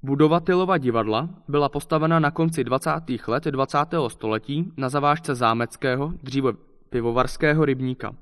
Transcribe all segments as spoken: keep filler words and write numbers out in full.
Budova Tylova divadla byla postavena na konci dvacátých let dvacátého století na zavážce zámeckého, dříve pivovarského rybníka.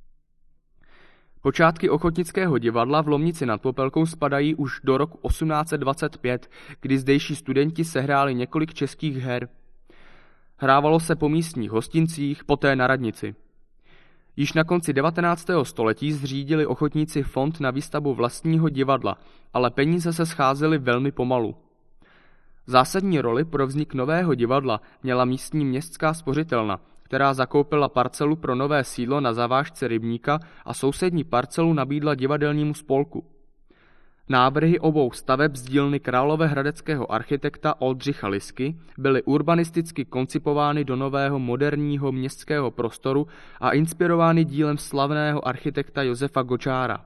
Počátky ochotnického divadla v Lomnici nad Popelkou spadají už do roku osmnáct set dvacet pět, kdy zdejší studenti sehráli několik českých her. Hrávalo se po místních hostincích, poté na radnici. Již na konci devatenáctého století zřídili ochotníci fond na výstavbu vlastního divadla, ale peníze se scházely velmi pomalu. Zásadní roli pro vznik nového divadla měla místní městská spořitelna, která zakoupila parcelu pro nové sídlo na zavážce rybníka a sousední parcelu nabídla divadelnímu spolku. Návrhy obou staveb z dílny královéhradeckého architekta Oldřicha Lisky byly urbanisticky koncipovány do nového moderního městského prostoru a inspirovány dílem slavného architekta Josefa Gočára.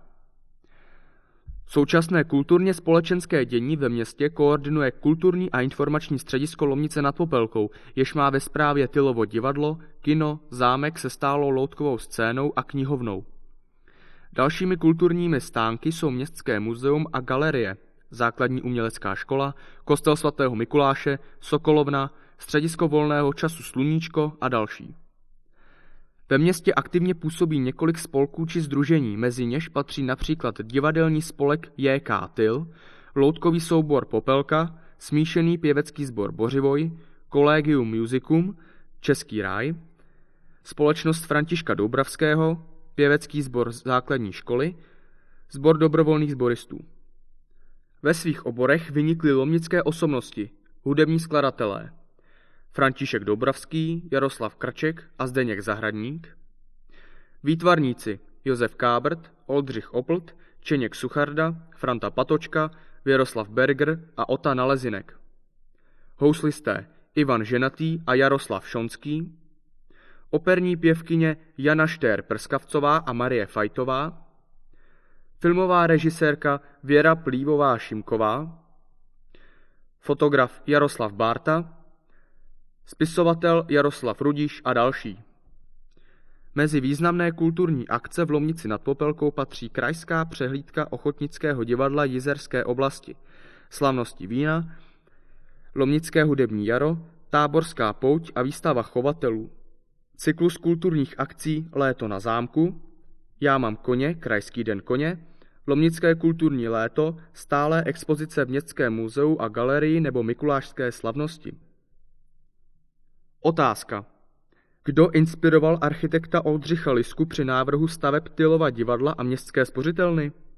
Současné kulturně společenské dění ve městě koordinuje Kulturní a informační středisko Lomnice nad Popelkou, jež má ve správě Tylovo divadlo, kino, zámek se stálou loutkovou scénou a knihovnou. Dalšími kulturními stánky jsou Městské muzeum a galerie, Základní umělecká škola, Kostel svatého Mikuláše, Sokolovna, Středisko volného času Sluníčko a další. Ve městě aktivně působí několik spolků či sdružení, mezi něž patří například divadelní spolek J K Tyl, loutkový soubor Popelka, smíšený pěvecký sbor Bořivoj, Collegium Musicum, Český ráj, společnost Františka Doubravského, pěvecký sbor základní školy, sbor dobrovolných sboristů. Ve svých oborech vynikly lomnické osobnosti, hudební skladatelé František Doubravský, Jaroslav Krček a Zdeněk Zahradník, výtvarníci Josef Kábrt, Oldřich Oplt, Čeněk Sucharda, Franta Patočka, Věroslav Berger a Ota Nalezinek, houslisté Ivan Ženatý a Jaroslav Šonský, operní pěvkyně Jana Štér-Prskavcová a Marie Fajtová, filmová režisérka Věra Plívová-Šimková, fotograf Jaroslav Bárta, spisovatel Jaroslav Rudiš a další. Mezi významné kulturní akce v Lomnici nad Popelkou patří krajská přehlídka ochotnického divadla Jizerské oblasti, slavnosti vína, Lomnické hudební jaro, táborská pouť a výstava chovatelů, cyklus kulturních akcí Léto na zámku, Já mám koně, krajský den koně, Lomnické kulturní léto, stálé expozice v Městském muzeu a galerii nebo Mikulášské slavnosti. Otázka. Kdo inspiroval architekta Oldřicha Lisku při návrhu staveb Tylova divadla a městské spořitelny?